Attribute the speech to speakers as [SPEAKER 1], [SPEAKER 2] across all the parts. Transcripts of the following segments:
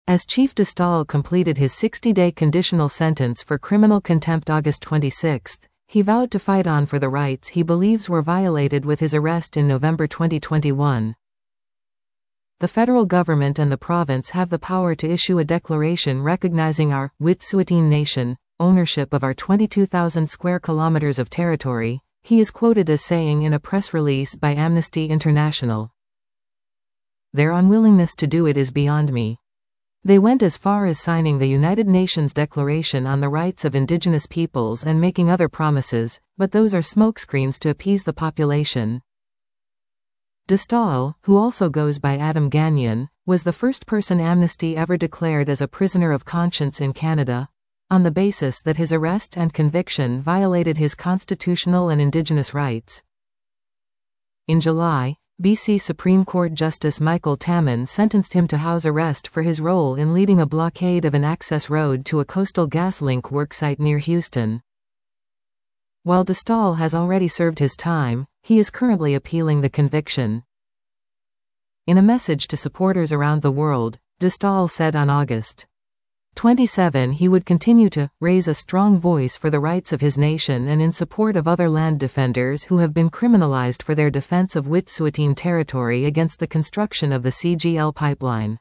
[SPEAKER 1] As Chief de Staël completed his 60-day conditional sentence for criminal contempt August 26, he vowed to fight on for the rights he believes were violated with his arrest in November 2021. The federal government and the province have the power to issue a declaration recognizing our Wet'suwet'en nation, ownership of our 22,000 square kilometers of territory, he is quoted as saying in a press release by Amnesty International. Their unwillingness to do it is beyond me. They went as far as signing the United Nations Declaration on the Rights of Indigenous Peoples and making other promises, but those are smokescreens to appease the population. De Staël, who also goes by Adam Gagnon, was the first person Amnesty ever declared as a prisoner of conscience in Canada, on the basis that his arrest and conviction violated his constitutional and Indigenous rights. In July, BC Supreme Court Justice Michael Tamman sentenced him to house arrest for his role in leading a blockade of an access road to a Coastal GasLink worksite near Houston. While De Staël has already served his time, he is currently appealing the conviction. In a message to supporters around the world, De Staël said on August 27 he would continue to raise a strong voice for the rights of his nation and in support of other land defenders who have been criminalized for their defense of Wet'suwet'en territory against the construction of the CGL pipeline.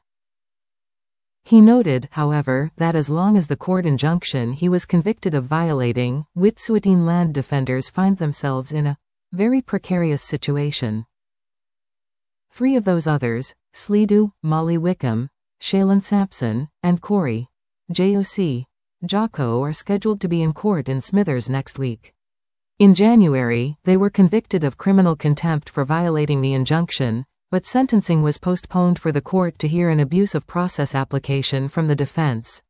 [SPEAKER 1] He noted, however, that as long as the court injunction he was convicted of violating, Wet'suwet'en land defenders find themselves in a very precarious situation. 3 of those others, Slidu, Molly Wickham, Shaylin Sampson, and Corey J.O.C. Jocko are scheduled to be in court in Smithers next week. In January, they were convicted of criminal contempt for violating the injunction, but sentencing was postponed for the court to hear an abuse of process application from the defense.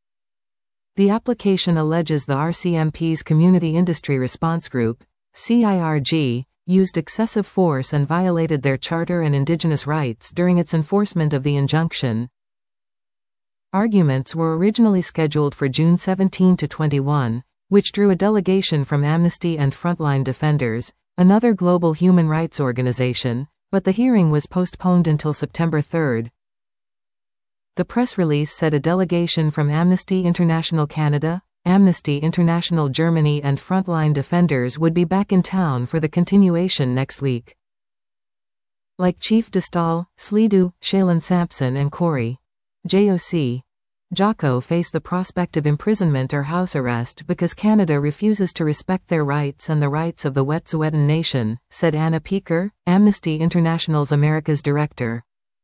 [SPEAKER 1] The application alleges the RCMP's Community Industry Response Group, CIRG, used excessive force and violated their charter and Indigenous rights during its enforcement of the injunction. Arguments were originally scheduled for June 17 to 21, which drew a delegation from Amnesty and Frontline Defenders, another global human rights organization, but the hearing was postponed until September 3. The press release said a delegation from Amnesty International Canada, Amnesty International Germany and Frontline Defenders would be back in town for the continuation next week. Like Chief de Staël, Slidu, Shaylin Sampson and Corey J.O.C. Jocko face the prospect of imprisonment or house arrest because Canada refuses to respect their rights and the rights of the Wet'suwet'en Nation, said Anna Peeker, Amnesty International's Americas director.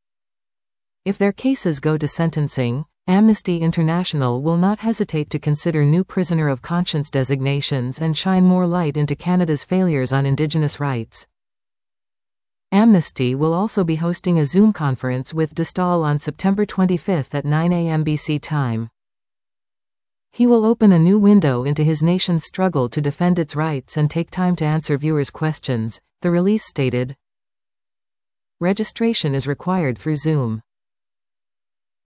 [SPEAKER 1] If their cases go to sentencing, Amnesty International will not hesitate to consider new prisoner of conscience designations and shine more light into Canada's failures on Indigenous rights. Amnesty will also be hosting a Zoom conference with De Staël on September 25 at 9 a.m. BC time. He will open a new window into his nation's struggle to defend its rights and take time to answer viewers' questions, the release stated. Registration is required through Zoom.